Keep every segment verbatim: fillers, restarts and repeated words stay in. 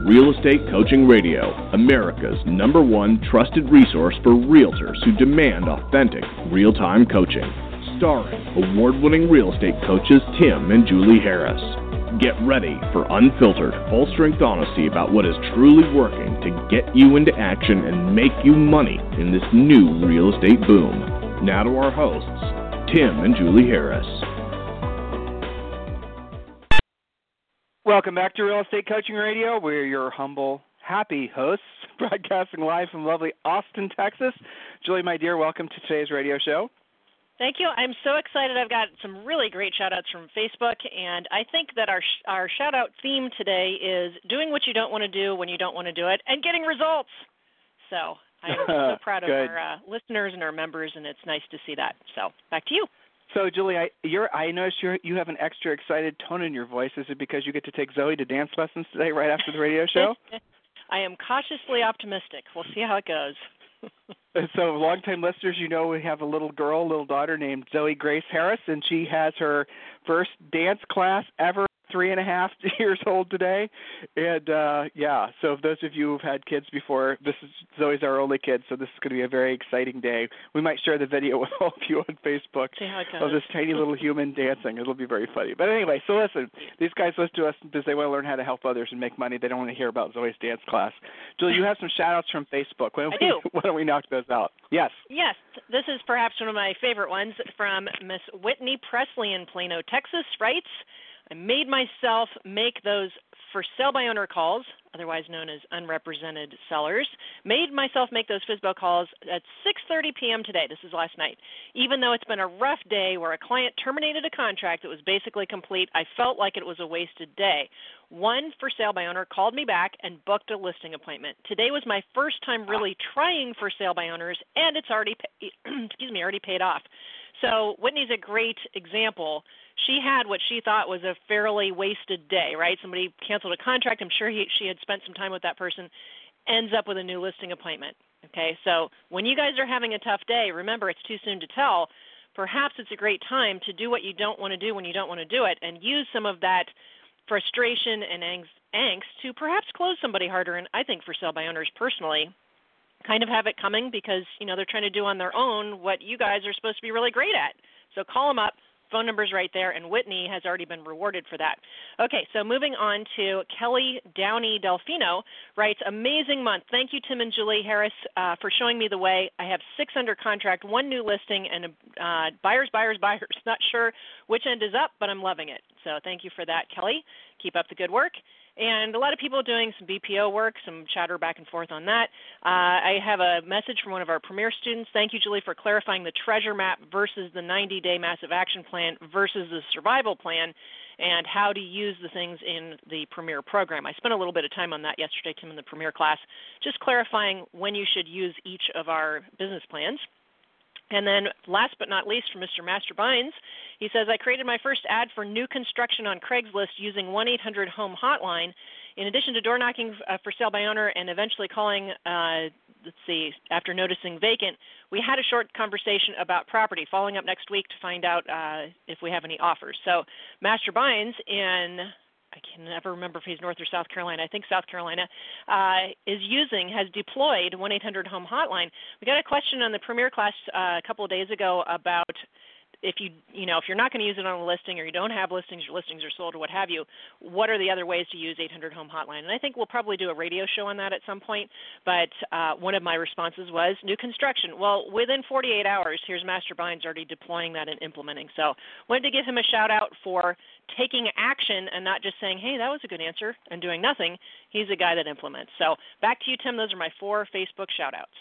Real Estate Coaching Radio, America's number one trusted resource for realtors who demand authentic, real-time coaching. Starring award-winning real estate coaches Tim and Julie Harris. Get ready for unfiltered, full-strength honesty about what is truly working to get you into action and make you money in this new real estate boom. Now to our hosts, Tim and Julie Harris. Welcome back to Real Estate Coaching Radio. We're your humble, happy hosts, broadcasting live from lovely Austin, Texas. Julie, my dear, welcome to today's radio show. Thank you. I'm so excited. I've got some really great shout-outs from Facebook, and I think that our sh- our shout-out theme today is doing what you don't want to do when you don't want to do it and getting results. So I'm so proud of our uh, listeners and our members, and it's nice to see that. So back to you. So, Julie, I, you're, I noticed you're, you have an extra excited tone in your voice. Is it because you get to take Zoe to dance lessons today right after the radio show? I am cautiously optimistic. We'll see how it goes. So, longtime listeners, you know we have a little girl, little daughter named Zoe Grace Harris, and she has her first dance class ever, three and a half years old today. And, uh, yeah, so if those of you who've had kids before, this is Zoe's our only kid, so this is going to be a very exciting day. We might share the video with all of you on Facebook of this tiny little human dancing. It'll be very funny. But anyway, so listen, these guys listen to us because they want to learn how to help others and make money. They don't want to hear about Zoe's dance class. Julie, you have some shout-outs from Facebook. Why don't, I we, do. why don't we knock those out? Yes. Yes. This is perhaps one of my favorite ones from Miss Whitney Presley in Plano, Texas, writes, I made myself make those for sale by owner calls, otherwise known as unrepresented sellers, made myself make those F S B O calls at six thirty p.m. today. This is last night. Even though it's been a rough day where a client terminated a contract that was basically complete, I felt like it was a wasted day. One for sale by owner called me back and booked a listing appointment. Today was my first time really trying for sale by owners, and it's already, excuse me, already paid off. So Whitney's a great example. She had what she thought was a fairly wasted day, right? Somebody canceled a contract. I'm sure he, she had spent some time with that person, ends up with a new listing appointment. Okay, so when you guys are having a tough day, remember it's too soon to tell. Perhaps it's a great time to do what you don't want to do when you don't want to do it and use some of that frustration and angst to perhaps close somebody harder. And I think for sale by owners personally, kind of have it coming because, you know, they're trying to do on their own what you guys are supposed to be really great at. So call them up. Phone number's right there, and Whitney has already been rewarded for that. Okay, so moving on to Kelly Downey Delfino writes, amazing month. Thank you, Tim and Julie Harris, uh, for showing me the way. I have six under contract, one new listing, and uh, buyers, buyers, buyers. Not sure which end is up, but I'm loving it. So thank you for that, Kelly. Keep up the good work. And a lot of people doing some B P O work, some chatter back and forth on that. Uh, I have a message from one of our Premier students. Thank you, Julie, for clarifying the treasure map versus the ninety-day massive action plan versus the survival plan and how to use the things in the Premier program. I spent a little bit of time on that yesterday, Tim, in the Premier class, just clarifying when you should use each of our business plans. And then last but not least, from Mister Master Bynes, he says, I created my first ad for new construction on Craigslist using one eight hundred home hotline. In addition to door knocking uh, for sale by owner and eventually calling, uh, let's see, after noticing vacant, we had a short conversation about property, following up next week to find out uh, if we have any offers. So Master Bynes in, I can never remember if he's North or South Carolina, I think South Carolina, uh, is using, has deployed one eight hundred home hotline. We got a question on the Premier class uh, a couple of days ago about if you, you know, if you're not going to use it on a listing or you don't have listings, your listings are sold or what have you, what are the other ways to use eight hundred home hotline? And I think we'll probably do a radio show on that at some point, but uh, one of my responses was new construction. Well, within forty-eight hours, here's Master Bynes already deploying that and implementing. So wanted to give him a shout out for taking action and not just saying, hey, that was a good answer and doing nothing. He's a guy that implements. So back to you, Tim. Those are my four Facebook shout outs.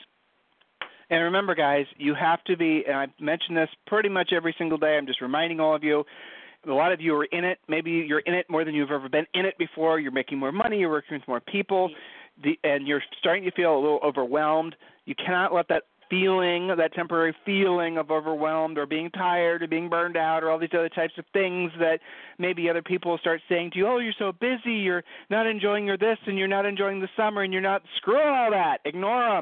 And remember, guys, you have to be, and I mention this pretty much every single day, I'm just reminding all of you, a lot of you are in it. Maybe you're in it more than you've ever been in it before. You're making more money. You're working with more people, the, and you're starting to feel a little overwhelmed. You cannot let that feeling, that temporary feeling of overwhelmed or being tired or being burned out or all these other types of things that maybe other people start saying to you, oh, you're so busy, you're not enjoying your this and you're not enjoying the summer and you're not, screw all that. Ignore them.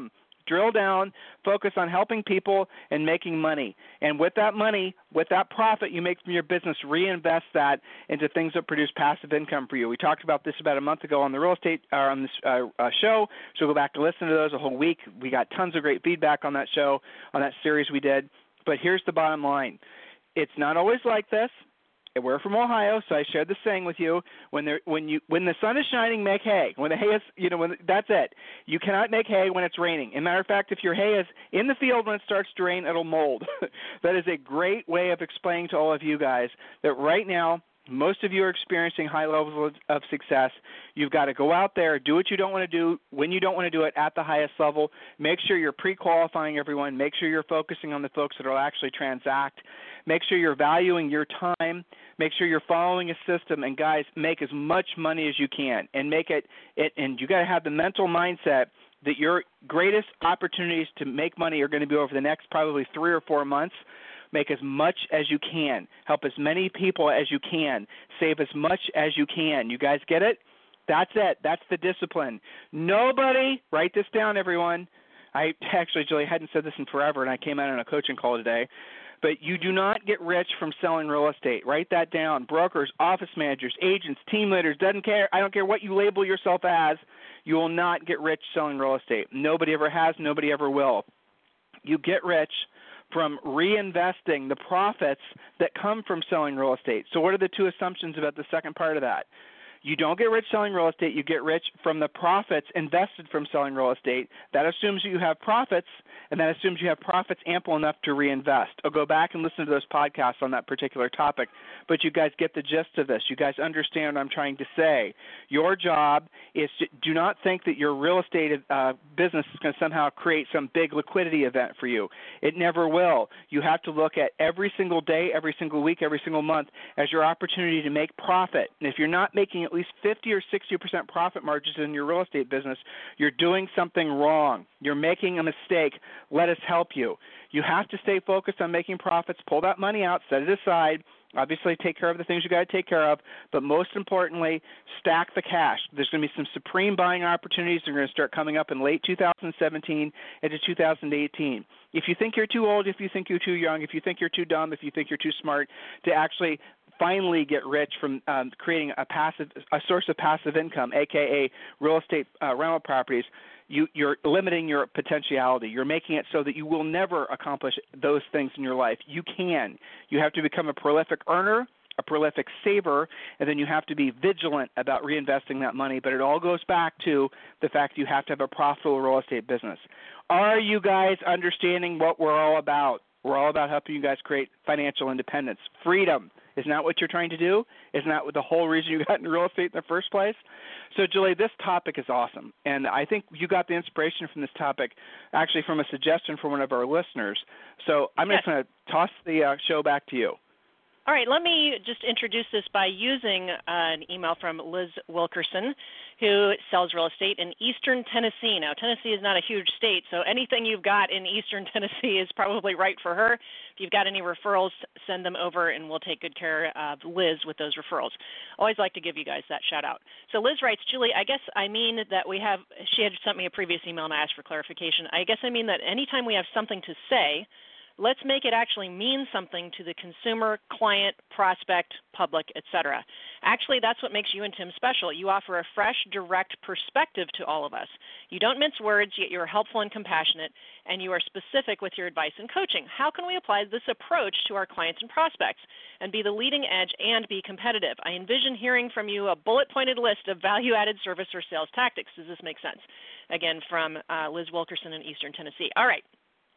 drill down, focus on helping people and making money. And with that money, with that profit you make from your business, reinvest that into things that produce passive income for you. We talked about this about a month ago on the real estate uh, on this uh, uh, show, so go back and listen to those a whole week. We got tons of great feedback on that show, on that series we did. But here's the bottom line. It's not always like this. We're from Ohio, so I shared the saying with you. When there, when you, when the sun is shining, make hay. When the hay is, you know, when that's it. You cannot make hay when it's raining. As a matter of fact, if your hay is in the field when it starts to rain, it'll mold. That is a great way of explaining to all of you guys that right now, most of you are experiencing high levels of success. You've got to go out there, do what you don't want to do, when you don't want to do it at the highest level. Make sure you're pre-qualifying everyone. Make sure you're focusing on the folks that will actually transact. Make sure you're valuing your time. Make sure you're following a system. And, guys, make as much money as you can. And make it, it and you got to have the mental mindset that your greatest opportunities to make money are going to be over the next probably three or four months. Make as much as you can. Help as many people as you can. Save as much as you can. You guys get it? That's it. That's the discipline. Nobody, write this down, everyone. I actually, Julie, hadn't said this in forever, and I came out on a coaching call today. But you do not get rich from selling real estate. Write that down. Brokers, office managers, agents, team leaders, doesn't care. I don't care what you label yourself as. You will not get rich selling real estate. Nobody ever has. Nobody ever will. You get rich from reinvesting the profits that come from selling real estate. So what are the two assumptions about the second part of that? You don't get rich selling real estate. You get rich from the profits invested from selling real estate. That assumes you have profits, and that assumes you have profits ample enough to reinvest. I'll go back and listen to those podcasts on that particular topic. But you guys get the gist of this. You guys understand what I'm trying to say. Your job is to do not think that your real estate uh, business is going to somehow create some big liquidity event for you. It never will. You have to look at every single day, every single week, every single month as your opportunity to make profit. And if you're not making at least fifty or sixty percent profit margins in your real estate business, you're doing something wrong. You're making a mistake. Let us help you. You have to stay focused on making profits. Pull that money out. Set it aside. Obviously, take care of the things you got to take care of, but most importantly, stack the cash. There's going to be some supreme buying opportunities that are going to start coming up in late two thousand seventeen into two thousand eighteen. If you think you're too old, if you think you're too young, if you think you're too dumb, if you think you're too smart to actually finally get rich from um, creating a passive, a source of passive income, aka real estate uh, rental properties, you, you're limiting your potentiality. You're making it so that you will never accomplish those things in your life. You can. You have to become a prolific earner, a prolific saver, and then you have to be vigilant about reinvesting that money. But it all goes back to the fact that you have to have a profitable real estate business. Are you guys understanding what we're all about? We're all about helping you guys create financial independence, freedom. Isn't that what you're trying to do? Isn't that the whole reason you got into real estate in the first place? So, Julie, this topic is awesome. And I think you got the inspiration from this topic actually from a suggestion from one of our listeners. So I'm yes. just going to toss the uh, show back to you. All right, let me just introduce this by using uh, an email from Liz Wilkerson, who sells real estate in eastern Tennessee. Now, Tennessee is not a huge state, so anything you've got in eastern Tennessee is probably right for her. If you've got any referrals, send them over, and we'll take good care of Liz with those referrals. Always like to give you guys that shout-out. So Liz writes, Julie, I guess I mean that we have – she had sent me a previous email, and I asked for clarification. I guess I mean that anytime we have something to say – let's make it actually mean something to the consumer, client, prospect, public, et cetera. Actually, that's what makes you and Tim special. You offer a fresh, direct perspective to all of us. You don't mince words, yet you're helpful and compassionate, and you are specific with your advice and coaching. How can we apply this approach to our clients and prospects and be the leading edge and be competitive? I envision hearing from you a bullet-pointed list of value-added service or sales tactics. Does this make sense? Again, from uh, Liz Wilkerson in eastern Tennessee. All right.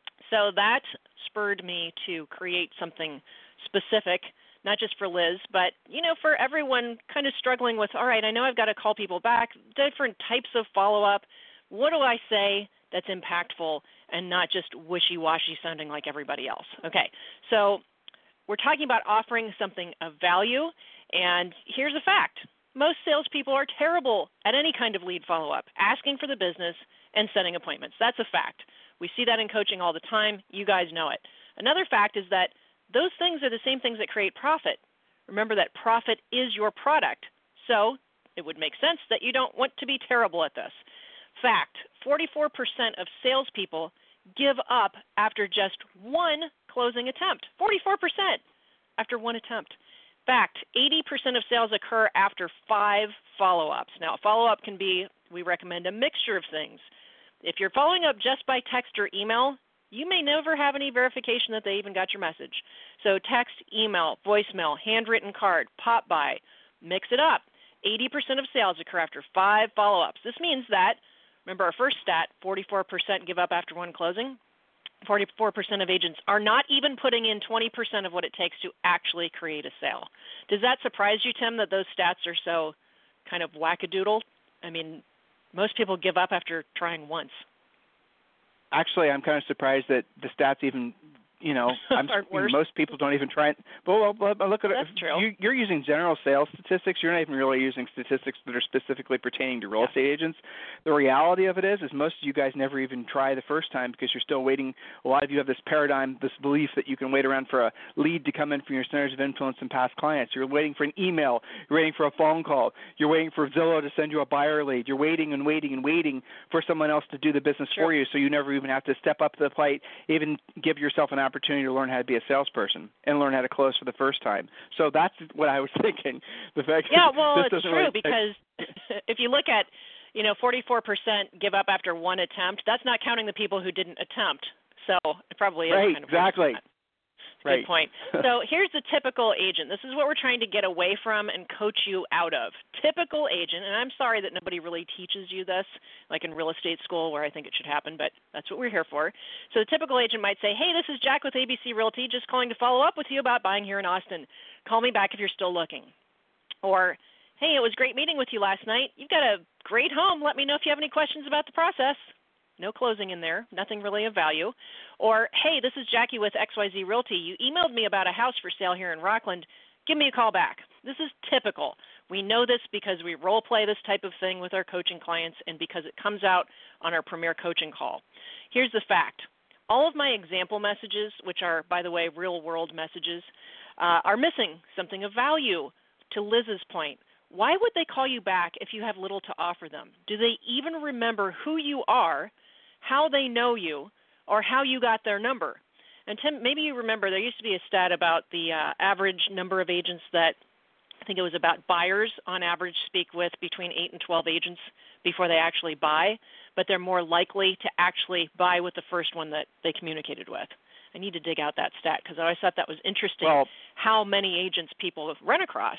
So that spurred me to create something specific, not just for Liz, but, you know, for everyone kind of struggling with, all right, I know I've got to call people back, different types of follow-up. What do I say that's impactful and not just wishy-washy sounding like everybody else? Okay, so we're talking about offering something of value, and here's a fact. Most salespeople are terrible at any kind of lead follow-up, asking for the business and setting appointments. That's a fact. We see that in coaching all the time. You guys know it. Another fact is that those things are the same things that create profit. Remember that profit is your product. So it would make sense that you don't want to be terrible at this. Fact, forty-four percent of salespeople give up after just one closing attempt. forty-four percent after one attempt. Fact, eighty percent of sales occur after five follow-ups. Now, a follow-up can be, we recommend a mixture of things. If you're following up just by text or email, you may never have any verification that they even got your message. So text, email, voicemail, handwritten card, pop by, mix it up. eighty percent of sales occur after five follow-ups. This means that, remember our first stat, forty-four percent give up after one closing. forty-four percent of agents are not even putting in twenty percent of what it takes to actually create a sale. Does that surprise you, Tim, that those stats are so kind of wackadoodle? I mean, most people give up after trying once. Actually, I'm kind of surprised that the stats even, you know, I'm, most people don't even try it. But well, well, look at That's it. True. You, you're using general sales statistics. You're not even really using statistics that are specifically pertaining to real yeah. estate agents. The reality of it is, is most of you guys never even try the first time because you're still waiting. A lot of you have this paradigm, this belief that you can wait around for a lead to come in from your centers of influence and past clients. You're waiting for an email. You're waiting for a phone call. You're waiting for Zillow to send you a buyer lead. You're waiting and waiting and waiting for someone else to do the business sure. for you, so you never even have to step up to the plate, even give yourself an opportunity to learn how to be a salesperson and learn how to close for the first time. So that's what I was thinking. The fact yeah, that well, this it's doesn't true really because if you look at, you know, forty-four percent give up after one attempt, that's not counting the people who didn't attempt. So it probably is right, kind of exactly. Good Right. point. So here's the typical agent. This is what we're trying to get away from and coach you out of. Typical agent, and I'm sorry that nobody really teaches you this, like in real estate school where I think it should happen, but that's what we're here for. So the typical agent might say, hey, this is Jack with A B C Realty, just calling to follow up with you about buying here in Austin. Call me back if you're still looking. Or, hey, it was great meeting with you last night. You've got a great home. Let me know if you have any questions about the process. No closing in there, nothing really of value. Or, hey, this is Jackie with X Y Z Realty. You emailed me about a house for sale here in Rockland. Give me a call back. This is typical. We know this because we role play this type of thing with our coaching clients and because it comes out on our premier coaching call. Here's the fact. All of my example messages, which are, by the way, real world messages, uh, are missing something of value. To Liz's point, why would they call you back if you have little to offer them? Do they even remember who you are, how they know you, or how you got their number? And Tim, maybe you remember there used to be a stat about the uh, average number of agents that, I think it was about buyers on average speak with between eight and twelve agents before they actually buy, but they're more likely to actually buy with the first one that they communicated with. I need to dig out that stat because I always thought that was interesting, well, how many agents people run across.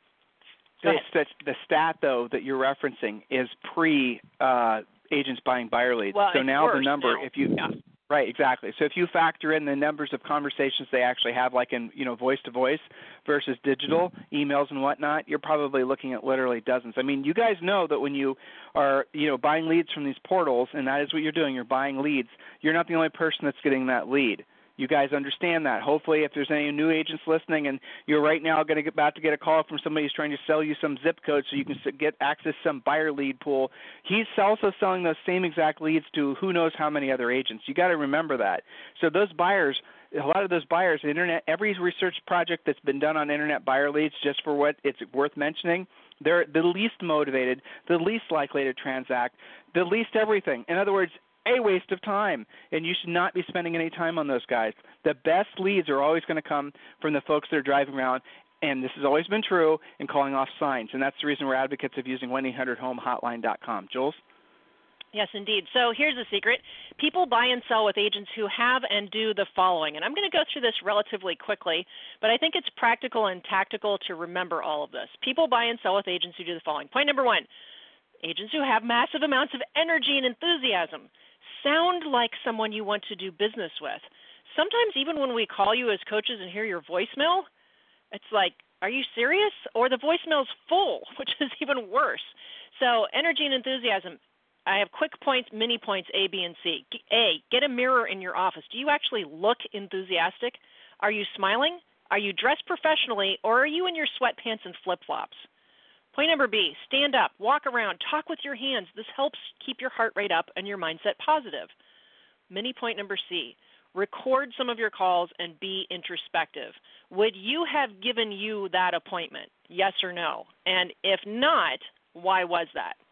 The, the stat, though, that you're referencing is pre uh, agents buying buyer leads. Well, so now the number, now. if you yeah. right, exactly. So if you factor in the numbers of conversations they actually have, like in you know voice to voice versus digital emails and whatnot, you're probably looking at literally dozens. I mean, you guys know that when you are you know buying leads from these portals, and that is what you're doing, you're buying leads. You're not the only person that's getting that lead. You guys understand that. Hopefully, if there's any new agents listening and you're right now going to get about to get a call from somebody who's trying to sell you some zip code so you can get access to some buyer lead pool, he's also selling those same exact leads to who knows how many other agents. You got to remember that. So those buyers, a lot of those buyers, the internet, every research project that's been done on internet buyer leads, just for what it's worth mentioning, they're the least motivated, the least likely to transact, the least everything. In other words, a waste of time, and you should not be spending any time on those guys. The best leads are always going to come from the folks that are driving around, and this has always been true, and calling off signs, and that's the reason we're advocates of using one eight hundred home hotline dot com. Jules? Yes, indeed. So here's the secret. People buy and sell with agents who have and do the following, and I'm going to go through this relatively quickly, but I think it's practical and tactical to remember all of this. People buy and sell with agents who do the following. Point number one, agents who have massive amounts of energy and enthusiasm. Sound like someone you want to do business with. Sometimes even when we call you as coaches and hear your voicemail, it's like, are you serious? Or the voicemail's full, which is even worse. So energy and enthusiasm. I have quick points, mini points, A, B, and C. A, get a mirror in your office. Do you actually look enthusiastic? Are you smiling? Are you dressed professionally? Or are you in your sweatpants and flip-flops? Point number B, stand up, walk around, talk with your hands. This helps keep your heart rate up and your mindset positive. Mini point number C, record some of your calls and be introspective. Would you have given you that appointment? Yes or no? And if not, why was that?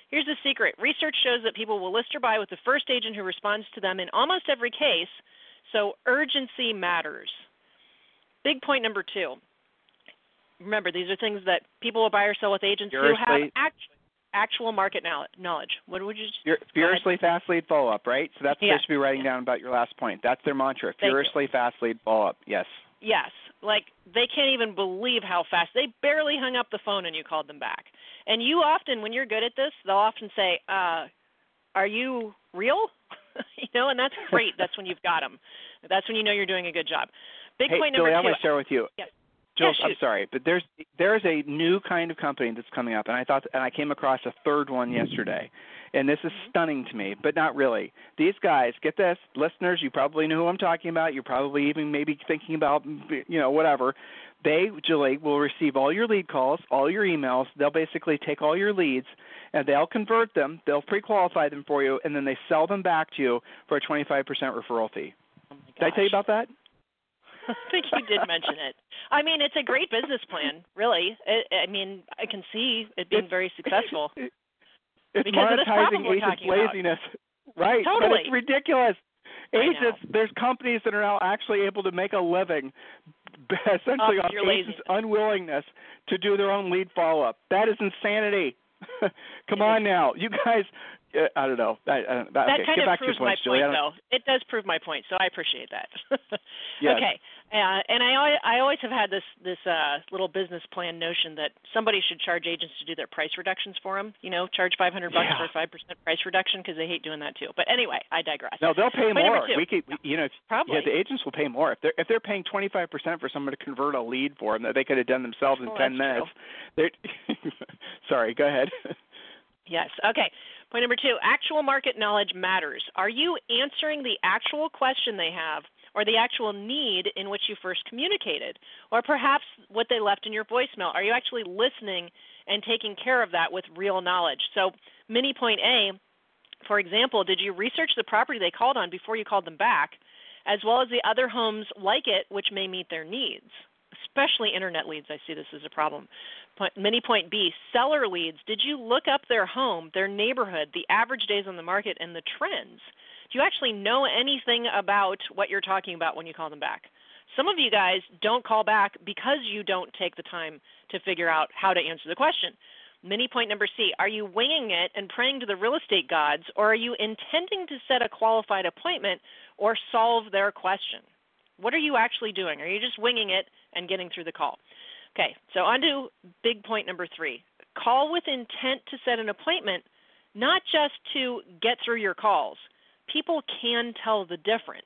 Here's the secret. Research shows that people will list or buy with the first agent who responds to them in almost every case, so urgency matters. Big point number two. Remember, these are things that people will buy or sell with agents Furiously, who have act, actual market knowledge. What would you just Furiously fast lead follow-up, right? So that's what yeah. they should be writing yeah. down about your last point. That's their mantra, Thank furiously you. fast lead follow-up. Yes. Yes. Like, they can't even believe how fast. They barely hung up the phone and you called them back. And you often, when you're good at this, they'll often say, uh, are you real? you know, and that's great. That's when you've got them. That's when you know you're doing a good job. Big hey, point number Julie, two. I want to share with you. Yes. Jules, yeah, I'm sorry, but there's there's a new kind of company that's coming up, and I thought, and I came across a third one yesterday, and this is mm-hmm. stunning to me, but not really. These guys, get this, listeners, you probably know who I'm talking about. You're probably even maybe thinking about, you know, whatever. They, Julie, will receive all your lead calls, all your emails. They'll basically take all your leads, and they'll convert them. They'll pre-qualify them for you, and then they sell them back to you for a twenty-five percent referral fee. Oh my Did I tell you about that? I think you did mention it. I mean, it's a great business plan, really. It, I mean, I can see it being it's, very successful. It's because monetizing of this problem we're agents' talking about. laziness. Right, Totally. but it's ridiculous. Agents, I know. there's companies that are now actually able to make a living essentially Off on your agents' laziness. unwillingness to do their own lead follow-up. That is insanity. Come it on is. now. You guys, uh, I don't know. I, I don't, That okay, kind get of back proves to your my points, Julie. point, though. It does prove my point, so I appreciate that. Yes. Okay, uh, and I, always, I always have had this this uh, little business plan notion that somebody should charge agents to do their price reductions for them. You know, charge five hundred bucks Yeah. for a five percent price reduction because they hate doing that too. But anyway, I digress. No, they'll pay Point number more. two. We could, you know, Probably. yeah, the agents will pay more if they're if they're paying twenty-five percent for someone to convert a lead for them that they could have done themselves in Oh, ten that's minutes. They're sorry, go ahead. Yes. Okay. Point number two, actual market knowledge matters. Are you answering the actual question they have or the actual need in which you first communicated, or perhaps what they left in your voicemail? Are you actually listening and taking care of that with real knowledge? So mini point A, for example, did you research the property they called on before you called them back, as well as the other homes like it which may meet their needs? Especially internet leads, I see this as a problem. Point, mini point B, seller leads. Did you look up their home, their neighborhood, the average days on the market, and the trends? Do you actually know anything about what you're talking about when you call them back? Some of you guys don't call back because you don't take the time to figure out how to answer the question. Mini point number C, are you winging it and praying to the real estate gods, or are you intending to set a qualified appointment or solve their question? What are you actually doing? Are you just winging it and getting through the call? Okay, so on to big point number three. Call with intent to set an appointment, not just to get through your calls. People can tell the difference.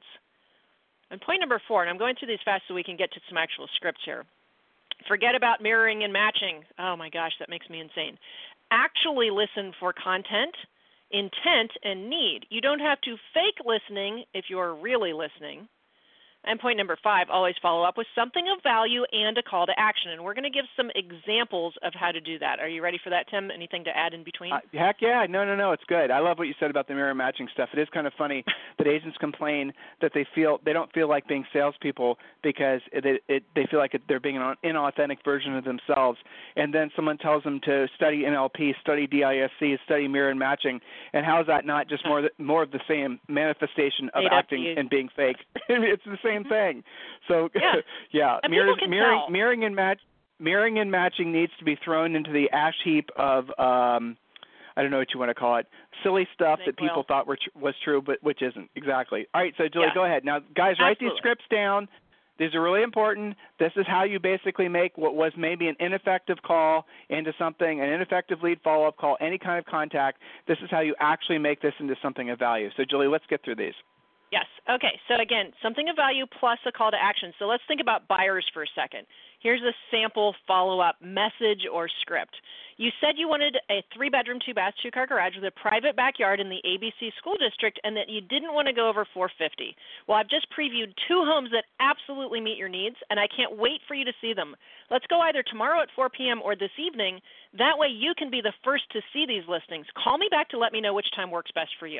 And point number four, and I'm going through these fast so we can get to some actual scripts here. Forget about mirroring and matching. Oh my gosh, that makes me insane. Actually listen for content, intent, and need. You don't have to fake listening if you're really listening. And point number five, always follow up with something of value and a call to action. And we're going to give some examples of how to do that. Are you ready for that, Tim? Anything to add in between? Uh, heck yeah. No, no, no. It's good. I love what you said about the mirror matching stuff. It is kind of funny that agents complain that they feel they don't feel like being salespeople because it, it, it, they feel like it, they're being an inauthentic version of themselves. And then someone tells them to study N L P, study D I S C, study mirror and matching. And how is that not just more more of the same manifestation of acting and being fake? It's the same thing. So yeah, yeah. And mirror, people can mirroring, tell. mirroring and match. Mirroring and matching needs to be thrown into the ash heap of, um, I don't know what you want to call it, silly stuff Snake that people oil. thought were tr- was true, but which isn't. Exactly. All right, so Julie, Yeah. go ahead. Now, guys, write Absolutely. these scripts down. These are really important. This is how you basically make what was maybe an ineffective call into something, an ineffective lead follow-up call, any kind of contact. This is how you actually make this into something of value. So, Julie, let's get through these. Yes. Okay. So again, something of value plus a call to action. So let's think about buyers for a second. Here's a sample follow-up message or script. You said you wanted a three-bedroom, two-bath, two-car garage with a private backyard in the A B C school district and that you didn't want to go over four hundred fifty dollars. Well, I've just previewed two homes that absolutely meet your needs, and I can't wait for you to see them. Let's go either tomorrow at four p.m. or this evening. That way you can be the first to see these listings. Call me back to let me know which time works best for you.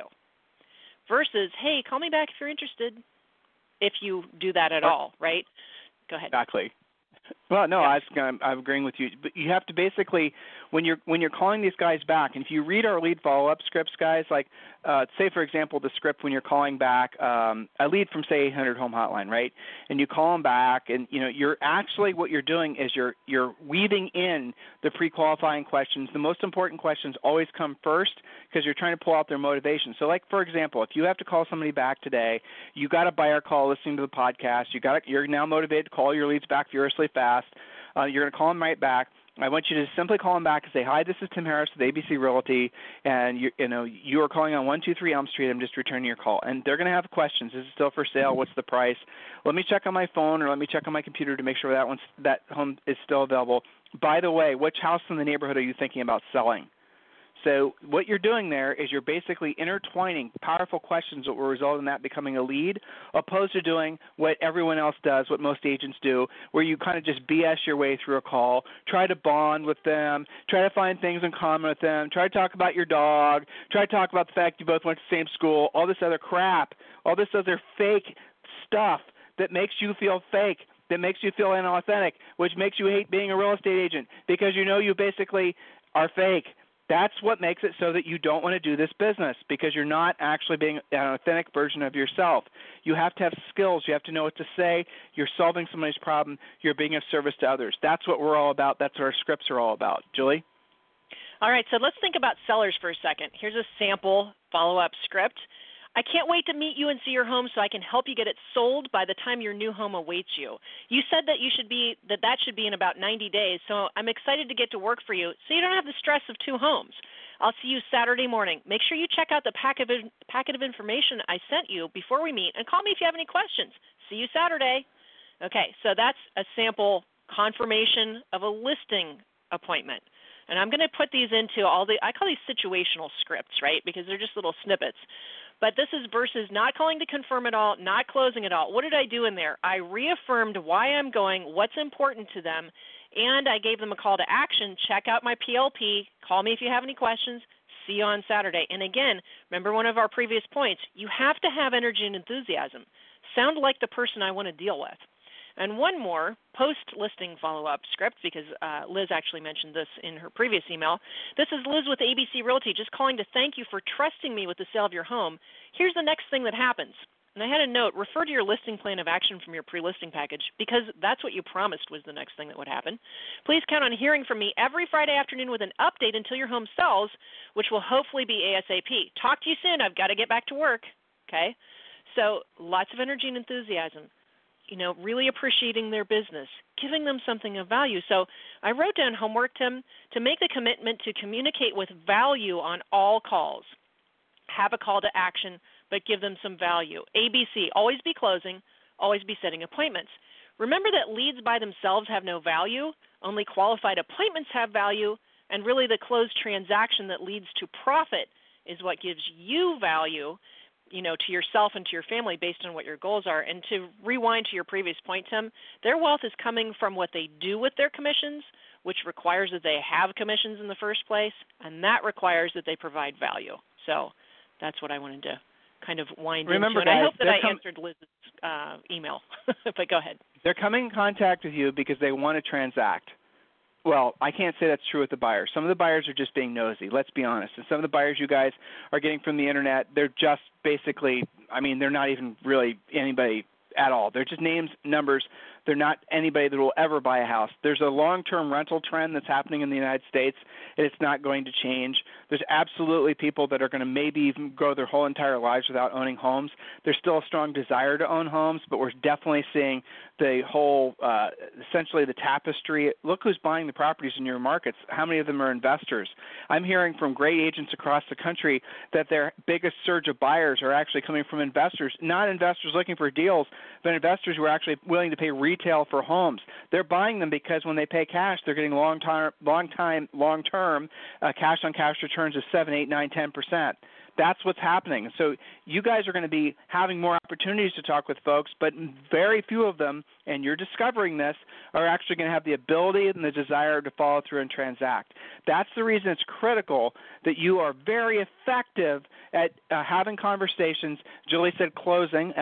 Versus, hey, call me back if you're interested, if you do that at all, right? Go ahead. Exactly. Well, no, Yeah. I was, I'm, I'm agreeing with you. But you have to basically, when you're when you're calling these guys back, and if you read our lead follow-up scripts, guys, like uh, say for example the script when you're calling back um, a lead from say eight hundred Home Hotline, right? And you call them back, and you know you're actually what you're doing is you're you're weaving in the pre-qualifying questions. The most important questions always come first because you're trying to pull out their motivation. So, like for example, if you have to call somebody back today, you got a buyer call listening to the podcast. You got you're now motivated to call your leads back furiously fast. Uh, you're going to call them right back. I want you to simply call them back and say, "Hi, this is Tim Harris with A B C Realty, and you, you know you are calling on one two three Elm Street. I'm just returning your call." And they're going to have questions. Is it still for sale? What's the price? Let me check on my phone or let me check on my computer to make sure that one's, that home is still available. By the way, which house in the neighborhood are you thinking about selling? So what you're doing there is you're basically intertwining powerful questions that will result in that becoming a lead, opposed to doing what everyone else does, what most agents do, where you kind of just B S your way through a call, try to bond with them, try to find things in common with them, try to talk about your dog, try to talk about the fact you both went to the same school, all this other crap, all this other fake stuff that makes you feel fake, that makes you feel inauthentic, which makes you hate being a real estate agent because you know you basically are fake. That's what makes it so that you don't want to do this business because you're not actually being an authentic version of yourself. You have to have skills. You have to know what to say. You're solving somebody's problem. You're being of service to others. That's what we're all about. That's what our scripts are all about. Julie? All right, so let's think about sellers for a second. Here's a sample follow-up script. I can't wait to meet you and see your home so I can help you get it sold by the time your new home awaits you. You said that you should be that that should be in about ninety days, so I'm excited to get to work for you so you don't have the stress of two homes. I'll see you Saturday morning. Make sure you check out the packet of, packet of information I sent you before we meet and call me if you have any questions. See you Saturday. Okay, so that's a sample confirmation of a listing appointment. And I'm going to put these into all the, I call these situational scripts, right, because they're just little snippets. But this is versus not calling to confirm it all, not closing it all. What did I do in there? I reaffirmed why I'm going, what's important to them, and I gave them a call to action. Check out my P L P. Call me if you have any questions. See you on Saturday. And again, remember one of our previous points, you have to have energy and enthusiasm. Sound like the person I want to deal with. And one more post-listing follow-up script, because uh, Liz actually mentioned this in her previous email. This is Liz with A B C Realty, just calling to thank you for trusting me with the sale of your home. Here's the next thing that happens. And I had a note, refer to your listing plan of action from your pre-listing package, because that's what you promised was the next thing that would happen. Please count on hearing from me every Friday afternoon with an update until your home sells, which will hopefully be ASAP. Talk to you soon. I've got to get back to work. Okay? So lots of energy and enthusiasm. You know, really appreciating their business, giving them something of value. So I wrote down homework, Tim, to make the commitment to communicate with value on all calls. Have a call to action, but give them some value. A B C, always be closing, always be setting appointments. Remember that leads by themselves have no value. Only qualified appointments have value, and really the closed transaction that leads to profit is what gives you value, you know, to yourself and to your family based on what your goals are. And to rewind to your previous point, Tim, their wealth is coming from what they do with their commissions, which requires that they have commissions in the first place, and that requires that they provide value. So that's what I wanted to kind of wind Remember, into. And guys, I hope that I com- answered Liz's uh, email. But go ahead. They're coming in contact with you because they want to transact. Well, I can't say that's true with the buyers. Some of the buyers are just being nosy, let's be honest. And some of the buyers you guys are getting from the Internet, they're just basically, I mean, they're not even really anybody at all. They're just names, numbers. They're not anybody that will ever buy a house. There's a long-term rental trend that's happening in the United States, and it's not going to change. There's absolutely people that are going to maybe even go their whole entire lives without owning homes. There's still a strong desire to own homes, but we're definitely seeing the whole, uh, essentially the tapestry. Look who's buying the properties in your markets. How many of them are investors? I'm hearing from great agents across the country that their biggest surge of buyers are actually coming from investors, not investors looking for deals, but investors who are actually willing to pay retail for homes. They're buying them because when they pay cash, they're getting long time, long time, long term uh, cash on cash returns of seven, eight, nine, ten percent. That's what's happening. So you guys are going to be having more opportunities to talk with folks, but very few of them, and you're discovering this, are actually going to have the ability and the desire to follow through and transact. That's the reason it's critical that you are very effective at uh, having conversations. Julie said closing, and I'll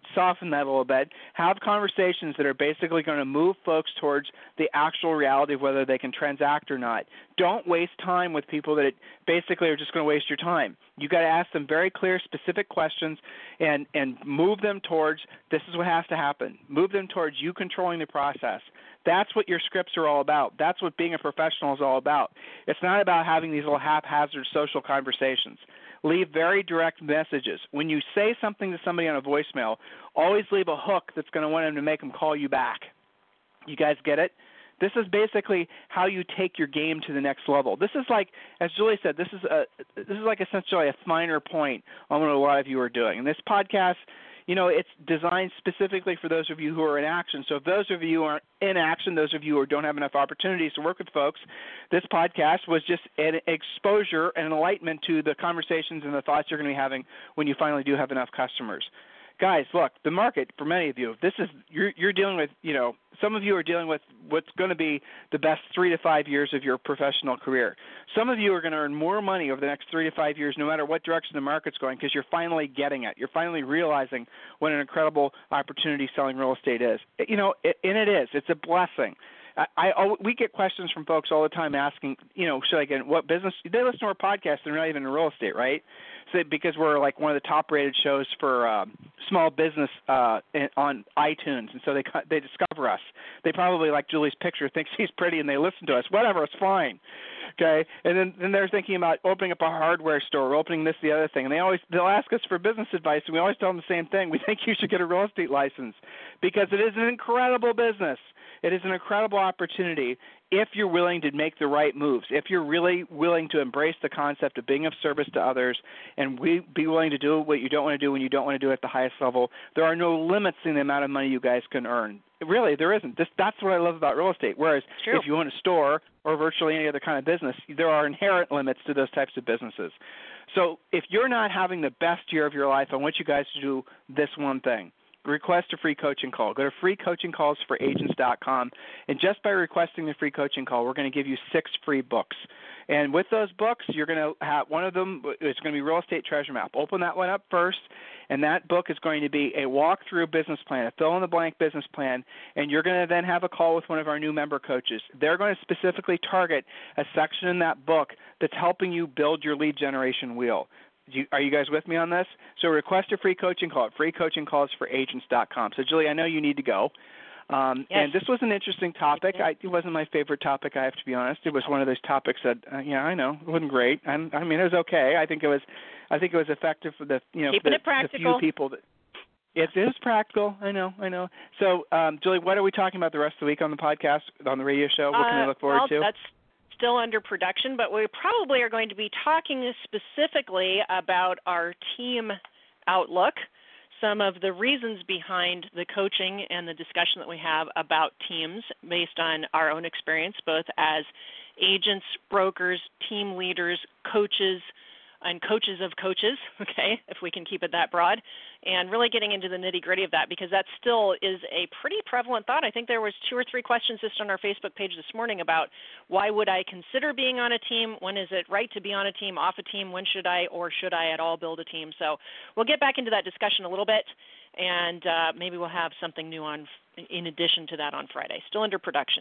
soften that a little bit. Have conversations that are basically going to move folks towards the actual reality of whether they can transact or not. Don't waste time with people that basically are just going to waste your time. You got to ask them very clear, specific questions and, and move them towards this is what has to happen. Move them towards you controlling the process. That's what your scripts are all about. That's what being a professional is all about. It's not about having these little haphazard social conversations. Leave very direct messages. When you say something to somebody on a voicemail, always leave a hook that's going to want them to make them call you back. You guys get it? This is basically how you take your game to the next level. This is like, as Julie said, this is a this is like essentially a finer point on what a lot of you are doing. And this podcast, you know, it's designed specifically for those of you who are in action. So if those of you aren't in action, those of you who don't have enough opportunities to work with folks, this podcast was just an exposure and enlightenment to the conversations and the thoughts you're going to be having when you finally do have enough customers. Guys, look, the market, for many of you, this is you're, you're dealing with, you know, some of you are dealing with what's going to be the best three to five years of your professional career. Some of you are going to earn more money over the next three to five years no matter what direction the market's going because you're finally getting it. You're finally realizing what an incredible opportunity selling real estate is. You know, it, and it is. It's a blessing. I, I we get questions from folks all the time asking, you know, should I get in what business? They listen to our podcast. They're not even in real estate, right? So because we're like one of the top-rated shows for um, small business uh, in, on iTunes, and so they they discover us. They probably like Julie's picture, thinks she's pretty, and they listen to us. Whatever, it's fine. Okay, and then then they're thinking about opening up a hardware store, opening this, the other thing, and they always they'll ask us for business advice, and we always tell them the same thing. We think you should get a real estate license because it is an incredible business. It is an incredible opportunity if you're willing to make the right moves, if you're really willing to embrace the concept of being of service to others and we, be willing to do what you don't want to do when you don't want to do it at the highest level. There are no limits in the amount of money you guys can earn. Really, there isn't. This, that's what I love about real estate. Whereas if you own a store or virtually any other kind of business, there are inherent limits to those types of businesses. So if you're not having the best year of your life, I want you guys to do this one thing. Request a free coaching call. Go to free coaching calls for agents dot com, and just by requesting the free coaching call, we're going to give you six free books. And with those books, you're going to have one of them. It's going to be Real Estate Treasure Map. Open that one up first, and that book is going to be a walkthrough business plan, a fill-in-the-blank business plan, and you're going to then have a call with one of our new member coaches. They're going to specifically target a section in that book that's helping you build your lead generation wheel. You, are you guys with me on this? So request a free coaching call at free coaching calls for agents dot com. So, Julie, I know you need to go. Um, yes. And this was an interesting topic. I, it wasn't my favorite topic, I have to be honest. It was one of those topics that, uh, yeah, I know, it wasn't great. I, I mean, it was okay. I think it was, I think it was effective for the, you know, Keeping the, it practical. the few people that. It is practical. I know, I know. So, um, Julie, what are we talking about the rest of the week on the podcast, on the radio show? What can uh, I look forward well, to? That's still under production, but we probably are going to be talking specifically about our team outlook, some of the reasons behind the coaching and the discussion that we have about teams based on our own experience, both as agents, brokers, team leaders, coaches, and coaches of coaches, okay, if we can keep it that broad, and really getting into the nitty-gritty of that because that still is a pretty prevalent thought. I think there was two or three questions just on our Facebook page this morning about why would I consider being on a team, when is it right to be on a team, off a team, when should I or should I at all build a team. So we'll get back into that discussion a little bit, and uh, maybe we'll have something new on in addition to that on Friday, still under production.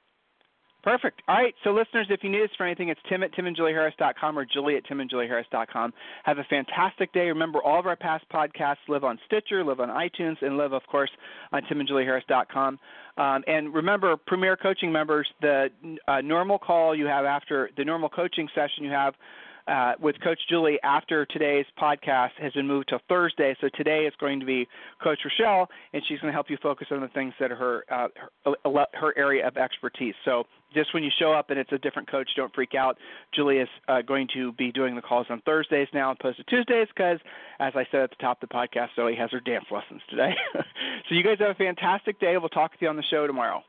Perfect. All right. So, listeners, if you need us for anything, it's Tim at tim and julie harris dot com or Julie at tim and julie harris dot com. Have a fantastic day. Remember, all of our past podcasts live on Stitcher, live on iTunes, and live, of course, on tim and julie harris dot com. Um, and remember, Premier Coaching members, the uh, normal call you have after the normal coaching session you have Uh, with Coach Julie after today's podcast has been moved to Thursday. So today is going to be Coach Rochelle, and she's going to help you focus on the things that are her, uh, her, her area of expertise. So just when you show up and it's a different coach, don't freak out. Julie is uh, going to be doing the calls on Thursdays now opposed to Tuesdays because, as I said at the top of the podcast, Zoe has her dance lessons today. So you guys have a fantastic day. We'll talk with you on the show tomorrow.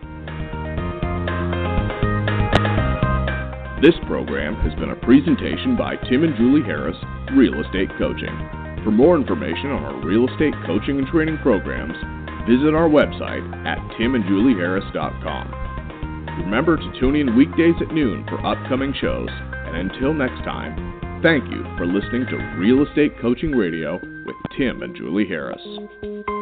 This program has been a presentation by Tim and Julie Harris, Real Estate Coaching. For more information on our real estate coaching and training programs, visit our website at tim and julie harris dot com. Remember to tune in weekdays at noon for upcoming shows, and until next time, Thank you for listening to Real Estate Coaching Radio with Tim and Julie Harris.